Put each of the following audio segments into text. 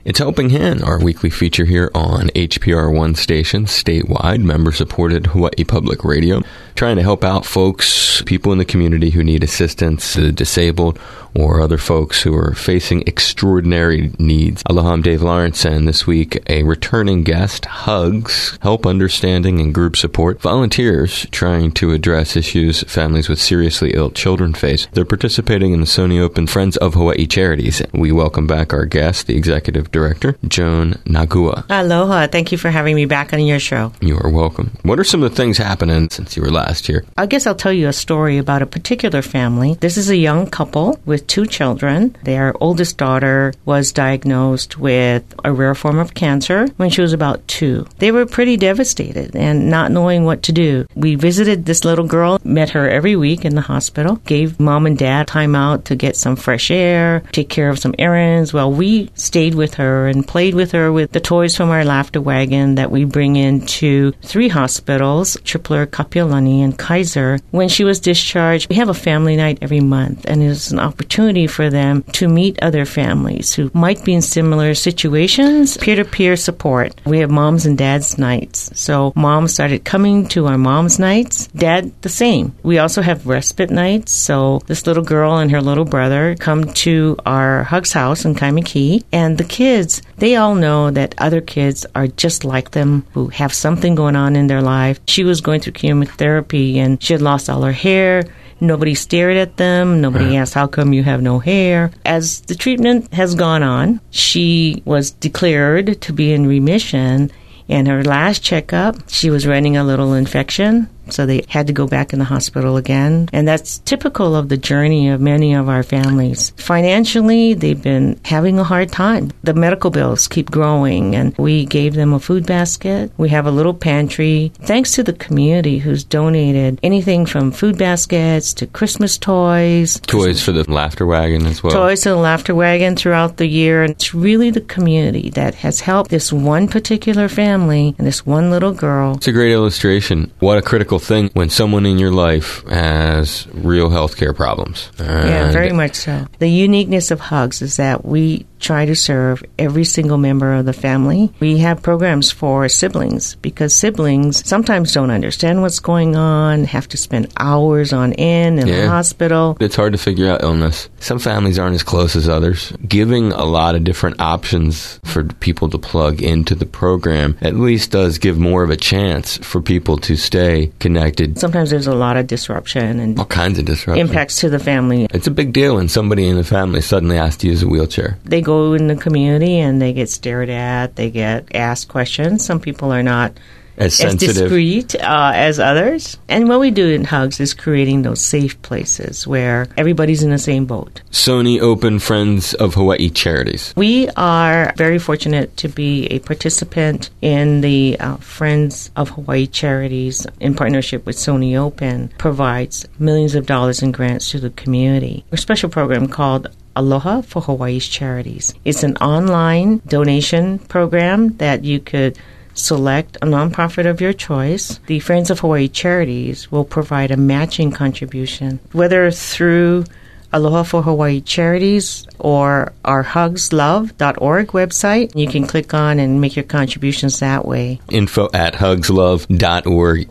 It's Helping Hand, our weekly feature here on HPR One station, statewide, member-supported Hawaii Public Radio, trying to help out folks, people in the community who need assistance, the disabled, or other folks who are facing extraordinary needs. Aloha, I'm Dave Lawrence, and this week, a returning guest, Hugs, Help Understanding and Group Support, volunteers trying to address issues families with seriously ill children face. They're participating in the Sony Open Friends of Hawaii Charities. We welcome back our guest, the Executive Director, Joan Nagua. Aloha. Thank you for having me back on your show. You are welcome. What are some of the things happening since you were last here? I guess I'll tell you a story about a particular family. This is a young couple with 2 children. Their oldest daughter was diagnosed with a rare form of cancer when she was about 2. They were pretty devastated and not knowing what to do. We visited this little girl, met her every week in the hospital, gave mom and dad time out to get some fresh air, take care of some errands. Well, we stayed with her and played with her with the toys from our laughter wagon that we bring into 3 hospitals, Tripler, Kapiolani, and Kaiser. When she was discharged, we have a family night every month, and it's an opportunity for them to meet other families who might be in similar situations, peer-to-peer support. We have moms and dads nights. So mom started coming to our mom's nights, dad the same. We also have respite nights. So this little girl and her little brother come to our Hugs house in Kaimiki, and the kids, they all know that other kids are just like them who have something going on in their life. She was going through chemotherapy and she had lost all her hair. Nobody stared at them. Nobody asked, how come you have no hair? As the treatment has gone on, she was declared to be in remission. And her last checkup, she was running a little infection. So they had to go back in the hospital again. And that's typical of the journey of many of our families. Financially, they've been having a hard time. The medical bills keep growing, and we gave them a food basket. We have a little pantry. Thanks to the community who's donated anything from food baskets to Christmas toys. Toys for the laughter wagon as well. Toys for the laughter wagon throughout the year. And it's really the community that has helped this one particular family and this one little girl. It's a great illustration. What a critical thing when someone in your life has real healthcare problems. Yeah, very much so. The uniqueness of Hugs is that we try to serve every single member of the family. We have programs for siblings because siblings sometimes don't understand what's going on, have to spend hours on end in the hospital. It's hard to figure out illness. Some families aren't as close as others. Giving a lot of different options for people to plug into the program at least does give more of a chance for people to stay connected. Sometimes there's a lot of disruption and all kinds of disruption. Impacts to the family. It's a big deal when somebody in the family suddenly has to use a wheelchair. They go in the community and they get stared at, they get asked questions. Some people are not as discreet as others. And what we do in Hugs is creating those safe places where everybody's in the same boat. Sony Open Friends of Hawaii Charities. We are very fortunate to be a participant in the Friends of Hawaii Charities in partnership with Sony Open, provides millions of dollars in grants to the community. A special program called Aloha for Hawaii's Charities. It's an online donation program that you could select a nonprofit of your choice. The Friends of Hawaii Charities will provide a matching contribution, whether through Aloha for Hawaii Charities or our hugslove.org website. You can click on and make your contributions that way. Info at hugslove.org,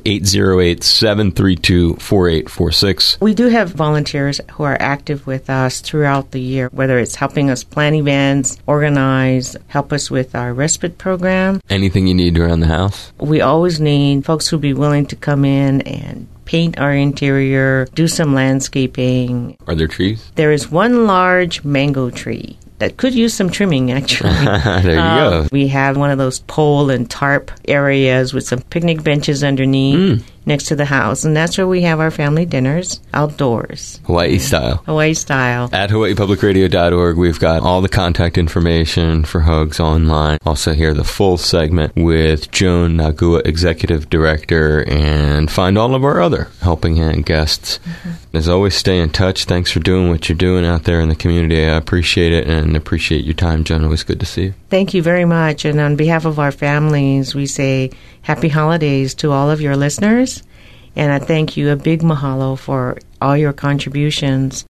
808-732-4846. We do have volunteers who are active with us throughout the year, whether it's helping us plan events, organize, help us with our respite program. Anything you need around the house? We always need folks who'll be willing to come in and paint our interior, do some landscaping. Are there trees? There is one large mango tree that could use some trimming, actually. There you go. We have one of those pole and tarp areas with some picnic benches underneath next to the house. And that's where we have our family dinners outdoors. Hawaii style. Hawaii style. At hawaiipublicradio.org, we've got all the contact information for Hugs online. Also hear the full segment with Joan Nagua, Executive Director, and find all of our other Helping Hand guests. As always, stay in touch. Thanks for doing what you're doing out there in the community. I appreciate it and appreciate your time, Joan. Always good to see you. Thank you very much. And on behalf of our families, we say happy holidays to all of your listeners. And I thank you, a big mahalo for all your contributions.